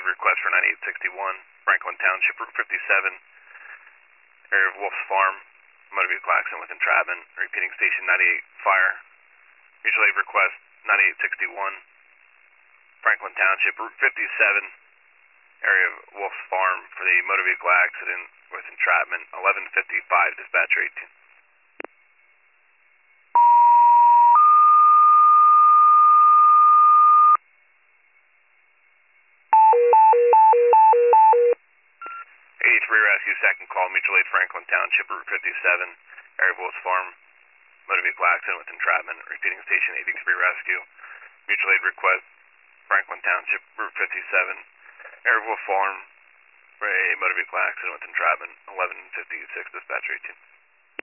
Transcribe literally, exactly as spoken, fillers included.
aid request for ninety-eight sixty-one, Franklin Township, Route fifty-seven, area of Wolf's Farm, motor vehicle accident with entrapment, repeating station ninety-eight fire. Mutual aid request ninety-eight sixty-one, Franklin Township, Route fifty-seven, area of Wolf's Farm for the motor vehicle accident with entrapment, eleven fifty-five, dispatcher eighteen. eighty-three Rescue, second call, mutual aid Franklin Township, Route fifty-seven, area of Wolf's Farm, motor vehicle accident with entrapment, repeating station eighty-three Rescue. Mutual aid request, Franklin Township, Route fifty-seven, area of Wolf Farm, for a motor vehicle accident with entrapment, eleven fifty-six, dispatcher eighteen.